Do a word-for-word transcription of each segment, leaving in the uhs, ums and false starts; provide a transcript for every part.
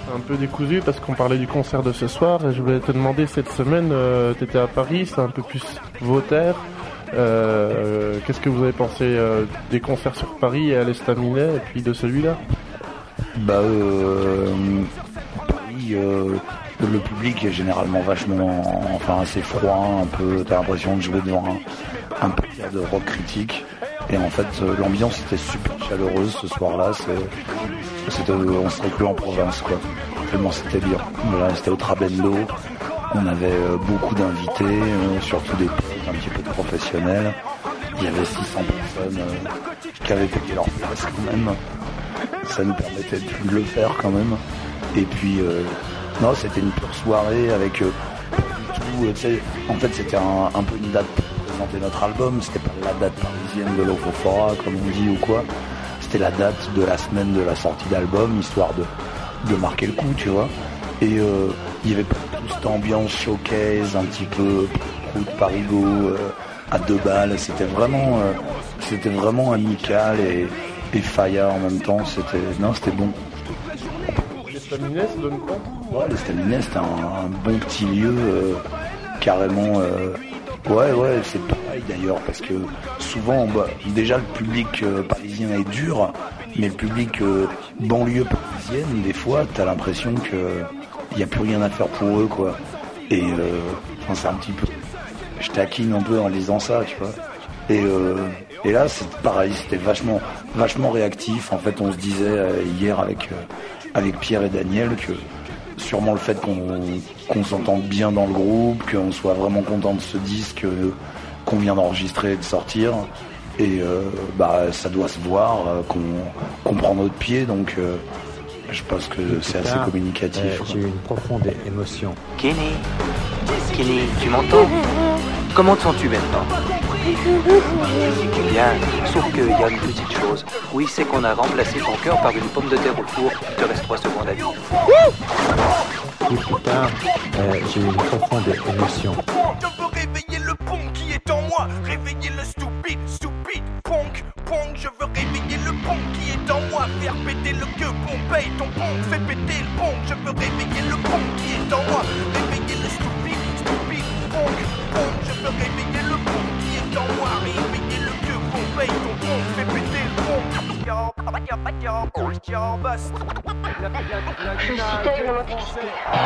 Un peu décousu parce qu'on parlait du concert de ce soir et je voulais te demander cette semaine, euh, t'étais à Paris, c'est un peu plus vos terres. Euh, qu'est-ce que vous avez pensé euh, des concerts sur Paris et à l'Estaminet et puis de celui-là? Bah euh, Paris, euh, le public est généralement vachement, enfin assez froid, un peu. T'as l'impression de jouer devant un, un concert de rock critique. Et en fait, euh, l'ambiance était super chaleureuse ce soir-là. C'est, c'était, on serait plus en province, quoi. Tellement c'était bien. Voilà, c'était au Trabendo. On avait euh, beaucoup d'invités, euh, surtout des potes, un petit peu de professionnels. Il y avait six cents personnes euh, qui avaient payé leur place quand même. Ça nous permettait de le faire quand même. Et puis, euh, non, c'était une pure soirée avec euh, tout. Euh, tu sais, en fait, c'était un, un peu une date pour présenter notre album. C'était pas la date parisienne de l'Ofofora, comme on dit, ou quoi. C'était la date de la semaine de la sortie d'album, histoire de, de marquer le coup, tu vois. Et euh, il y avait toute cette ambiance showcase, un petit peu route Parigo, euh, à deux balles. C'était vraiment, euh, c'était vraiment amical et, et faya en même temps. C'était, non, c'était bon. L'Estaminet, ça donne quoi? Ouais, l'Estaminet, c'était un, un bon petit lieu, euh, carrément. Euh, ouais, ouais, c'est pareil d'ailleurs, parce que souvent, bah, déjà le public euh, parisien est dur, mais le public euh, banlieue parisienne, des fois, t'as l'impression que il n'y a plus rien à faire pour eux, quoi. Et euh, enfin, c'est un petit peu... Je taquine un peu en lisant ça, tu vois. Et, euh, et là, c'est pareil, c'était vachement, vachement réactif. En fait, on se disait euh, hier avec, euh, avec Pierre et Daniel que sûrement le fait qu'on, qu'on s'entende bien dans le groupe, qu'on soit vraiment content de ce disque euh, qu'on vient d'enregistrer et de sortir. Et euh, bah, ça doit se voir, euh, qu'on, qu'on prend notre pied, donc... Euh, je pense que c'est assez tard, communicatif. Euh, j'ai eu une profonde émotion. Kenny, Kenny, tu m'entends? Comment te sens-tu maintenant? Bien, sauf qu'il y a une petite chose. Oui, c'est qu'on a remplacé ton cœur par une pomme de terre au four. Il te reste trois secondes à vivre. Puis plus tard, euh, j'ai eu une profonde émotion. Je veux réveiller le punk qui est en moi. Réveiller le stupide, stupide punk, punk. Je veux réveiller le punk qui est en moi. Faire péter le queue, Pompey, ton punk. Fais péter le punk. Je veux réveiller le punk qui est en moi. Réveiller le stupide, stupide punk, punk. Je veux réveiller le punk qui est en moi. Réveiller le queue, Pompey, ton punk. Fais péter le punk. Je suis terriblement excitée.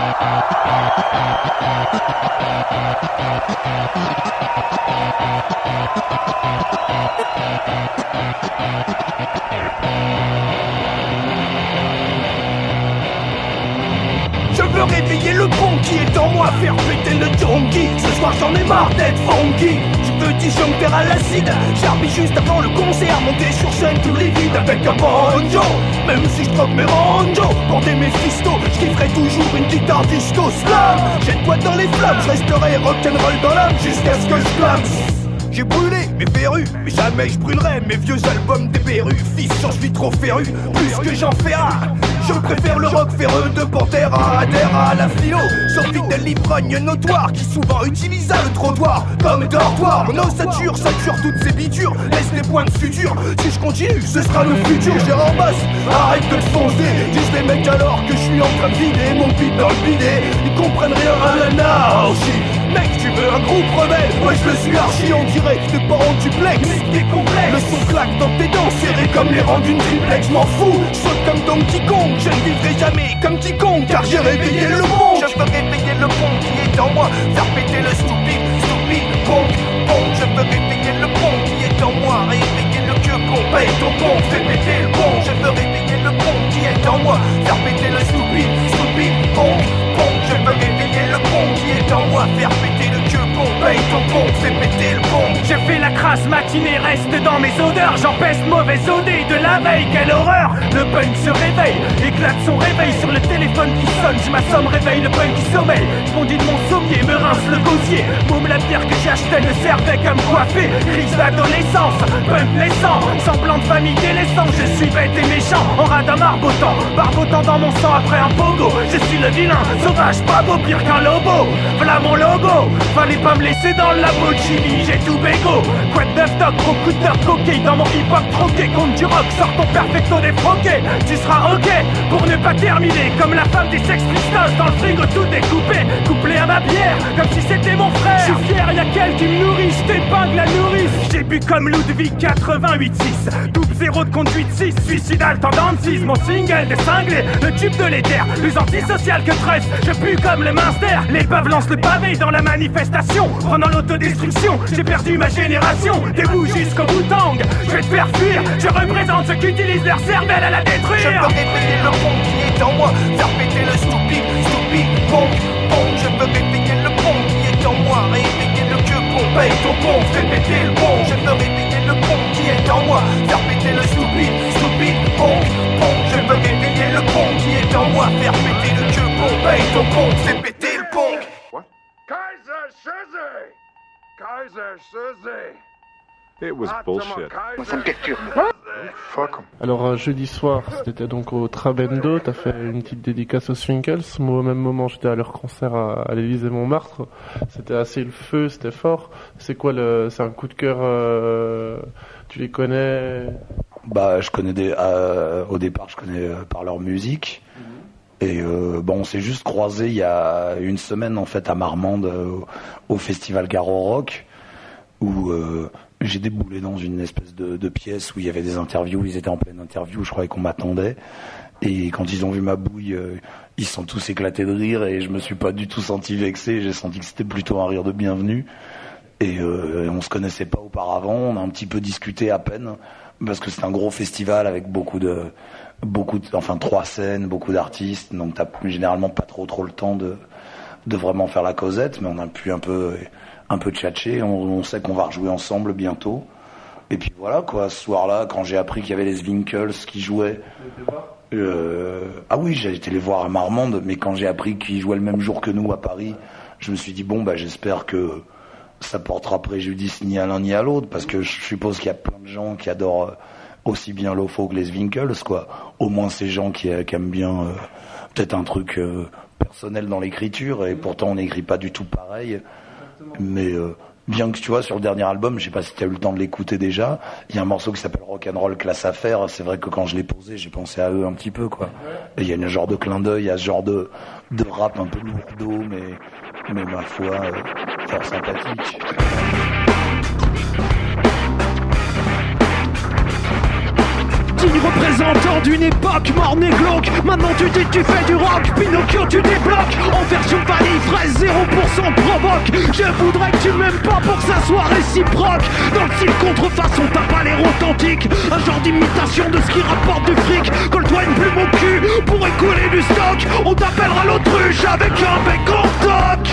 Je veux réveiller le pont qui est en moi, faire péter le donkey. Ce soir j'en ai marre d'être funky. Je veux disjoncter à l'acide, j'arrive juste avant le concert, monter sur scène tous les vides avec un banjo. Même si je troque mes ranjos, border mes fistos, je kifferai toujours une guitare disco slam. Jette-toi dans les flammes, je resterai rock'n'roll dans l'âme jusqu'à ce que je clame. J'ai brûlé mes verrues, mais jamais je brûlerai mes vieux albums des berrues. Fils, je suis trop féru, plus que j'en ferai. Je préfère le rock ferreux de Pantera à terre à la philo. J'envie de l'ivrogne notoire qui souvent utilisa le trottoir comme dortoir. Mon ossature sature toutes ces bitures, laisse des points de suture. Si je continue, ce sera le futur. J'ai en basse, arrête de te foncer. Disent les mecs alors que je suis en train de vider mon beat dans le bidet. Ils comprennent rien à l'anarchie. Mec, tu veux un groupe rebelle? Ouais, je le suis archi, on dirait que tes parents duplex. Mais t'es complexe. Le son claque dans tes dents, serré comme les rangs d'une triplex. J'm'en fous, je saute comme Donkey Kong. Je ne vivrai jamais comme quiconque, car j'ai réveillé le pont. Je veux réveiller le pont qui est en moi. Faire péter le stupide, stupide pont, pont. Je veux réveiller le pont qui est en moi. Réveiller le queue con, paye ton pont. Fais péter le pont. Je veux réveiller le pont qui est en moi. Faire péter le stupide, stupide pont, pont. Je veux réveiller le pont qui est en moi. Faire péter le queue con, paye ton pont. Fais péter le pont. J'ai fait la crasse matinée, reste dans mes odeurs. J'empeste mauvaise odée de la veille, quelle horreur. Le punk se réveille, éclate son réveil sur le téléphone qui sonne. Je m'assomme, réveille le punk qui sommeille. Fondit de mon sommier, me rince le gosier. Môme la bière que j'achetais ne servait qu'à me coiffer. Crise d'adolescence, punk naissant, semblant de famille délaissant. Je suis bête et méchant, en radin marbotant, barbotant dans mon sang après un pogo. Je suis le vilain, sauvage, pas beau, pire qu'un lobo. Voilà mon logo, fallait pas me laisser dans la Lamborghini, j'ai tout bégo. Quoi Quoi de neuf doc, gros coup de neuf coquille dans mon hip-hop troqué contre du rock, sors ton perfecto défroqué. Tu seras ok pour ne pas terminer comme la femme des Sex Pistols dans le frigo tout découpé, couplé à ma bière comme si c'était mon frère. Je suis fier, y'a qu'elle qui me nourrit, je t'épingle la nourrice. J'ai bu comme Ludwig quatre-vingt-huit six, double zéro de conduite six, suicidal tendance six. Mon single des cinglés, le tube de l'éther, plus antisocial que Trust. Je pue comme le Munster, les paves lancent le pavé dans la manifestation, prenant l'autodestruction. J'ai perdu ma génération, debout jusqu'au bout-tang. Je vais te faire fuir, je représente ceux qui utilisent leur cervelle à la détruire. Je peux réveiller le pont qui est en moi, faire péter le stupide, stupide, pont, pont. Je peux réveiller le pont qui est en moi, réveiller le queue pont, paye ton pont, fais péter le pont. Je peux réveiller le pont qui est en moi, faire péter le stupide, stupide, pont, pont. Je peux réveiller le pont qui est en moi, faire péter le queue pont, paye ton pont, fais péter le pont. What? Kaiser Soze! Kaiser Soze! It was bullshit. Ça me perturbe. Fuck 'em. Alors euh, jeudi soir, c'était donc au Trabendo, t'as fait une petite dédicace aux Swinkles. Moi au même moment j'étais à leur concert à, à l'Élysée-Montmartre. C'était assez le feu, c'était fort. C'est quoi le, c'est un coup de cœur, euh, tu les connais? Bah je connais des, euh, au départ je connais euh, par leur musique. Et euh, bon, on s'est juste croisés il y a une semaine en fait à Marmande euh, au festival Garo Rock où euh, j'ai déboulé dans une espèce de, de pièce où il y avait des interviews, ils étaient en pleine interview, je croyais qu'on m'attendait. Et quand ils ont vu ma bouille, euh, ils se sont tous éclatés de rire et je me suis pas du tout senti vexé, j'ai senti que c'était plutôt un rire de bienvenue. Et euh, on se connaissait pas auparavant, on a un petit peu discuté à peine, parce que c'est un gros festival avec beaucoup de, beaucoup de, enfin trois scènes, beaucoup d'artistes, donc t'as généralement pas trop trop le temps de, de vraiment faire la causette, mais on a pu un peu, un peu tchatcher, on, on sait qu'on va rejouer ensemble bientôt. Et puis voilà quoi, ce soir-là, quand j'ai appris qu'il y avait les Swinkles qui jouaient, euh, ah oui, j'ai été les voir à Marmande, mais quand j'ai appris qu'ils jouaient le même jour que nous à Paris, je me suis dit bon bah j'espère que ça portera préjudice ni à l'un ni à l'autre, parce que je suppose qu'il y a plein de gens qui adorent aussi bien Lofo que les Swinkles, quoi. Au moins ces gens qui, qui aiment bien euh, peut-être un truc euh, personnel dans l'écriture, et pourtant on n'écrit pas du tout pareil. Mais euh, bien que tu vois, sur le dernier album, je sais pas si tu as eu le temps de l'écouter déjà, il y a un morceau qui s'appelle Rock'n'Roll Classe Affaires. C'est vrai que quand je l'ai posé, j'ai pensé à eux un petit peu, quoi. Et il y a un genre de clin d'œil, il y a ce genre de, de rap un peu lourdeau, mais, mais ma foi, euh, fort sympathique. Digne représentant d'une époque morne et glauque. Maintenant tu dis que tu fais du rock, Pinocchio tu débloques. En version vanille fraise, zéro pour cent provoque. Je voudrais que tu m'aimes pas pour que ça soit réciproque. Dans le style contrefaçon, t'as pas l'air authentique. Un genre d'imitation de ce qui rapporte du fric. Colle-toi une plume au cul pour écouler du stock. On t'appellera l'autruche avec un bec en toc.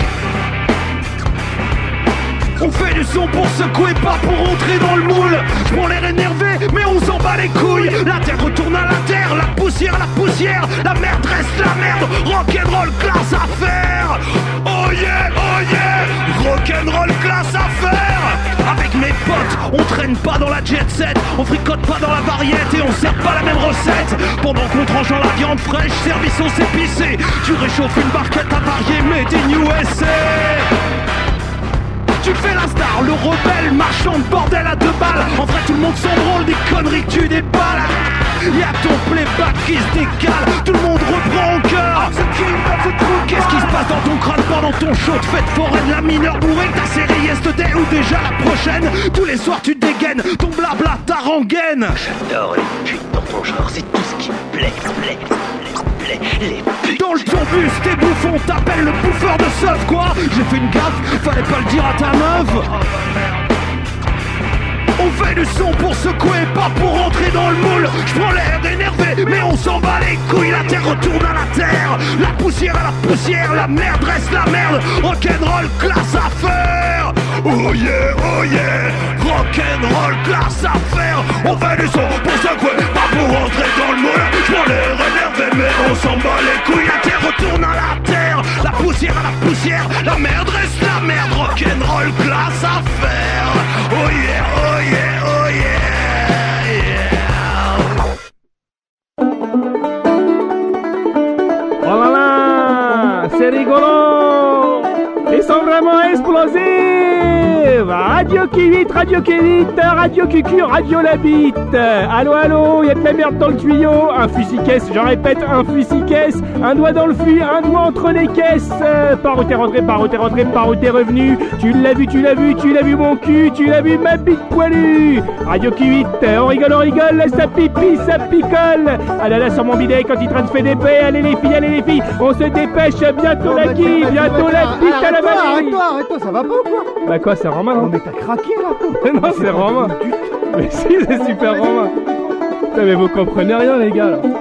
On fait du son pour secouer, pas pour rentrer dans le moule. J'prends l'air énervé, mais on s'en bat les couilles. La terre retourne à la terre, la poussière, la poussière. La merde reste la merde, rock'n'roll classe à faire. Oh yeah, oh yeah, rock'n'roll classe à faire. Avec mes potes, on traîne pas dans la jet set. On fricote pas dans la variette et on sert pas la même recette. Pendant qu'on tranche dans la viande fraîche, service sauce épicée. Tu réchauffes une barquette avariée made in U S A. Tu fais la star, le rebelle, marchand de bordel à deux balles. En vrai tout le monde s'en branle des conneries que tu déballes. Y'a ton playback qui se décale, tout le monde reprend en cœur. Qu'est-ce qui se passe dans ton crâne pendant ton show de fête foraine? La mineure bourrée, ta série yesterday ou déjà la prochaine? Tous les soirs tu dégaines, ton blabla ta rengaine. J'adore les putes dans ton genre, c'est tout ce qui me plaît, plaît, plaît, plaît, les putes. Dans le ton bus, t'es bouffon, t'appelles le bouffeur de seuf, quoi. J'ai fait une gaffe, fallait pas le dire à ta meuf. On fait du son pour secouer, pas pour rentrer dans le moule. J'prends l'air énervé, mais on s'en bat les couilles. La terre retourne à la terre, la poussière à la poussière. La merde reste la merde, rock'n'roll classe à faire. Oh yeah, oh yeah, rock'n'roll classe à faire. On fait du son pour secouer, pas pour rentrer dans le moule. J'prends l'air énervé, mais on s'en bat les couilles. La terre retourne à la terre, la poussière à la poussière. La merde reste la merde, rock'n'roll classe à faire. Oh yeah, oh yeah, oh yeah, yeah. Oh là là, c'est rigolo. Ils sont vraiment explosifs. arrive. Radio Kivit, Radio Kivit, Radio Cucu, Radio la bite. Allô, allô, y'a de la merde dans le tuyau. Un fusil-caisse, j'en répète, un fusil-caisse. Un doigt dans le fût, un doigt entre les caisses. Par où t'es rentré, par où t'es rentré, par où t'es revenu. Tu l'as vu, tu l'as vu, tu l'as vu mon cul, tu l'as vu ma bite poilue. Radio Kivit, on rigole, on rigole, ça pipi, ça picole. Ah là là, sur mon bidet, quand il train de faire des paix. Allez les filles, allez les filles, on se dépêche, bientôt la qui, bientôt la bite à la vanille. Arrête-toi, arrête-toi, ça va pas ou quoi? Bah quoi, c'est Romain? Non mais t'as craqué là. Non, c'est Romain. Mais si, c'est super Romain. Non mais vous comprenez rien les gars là.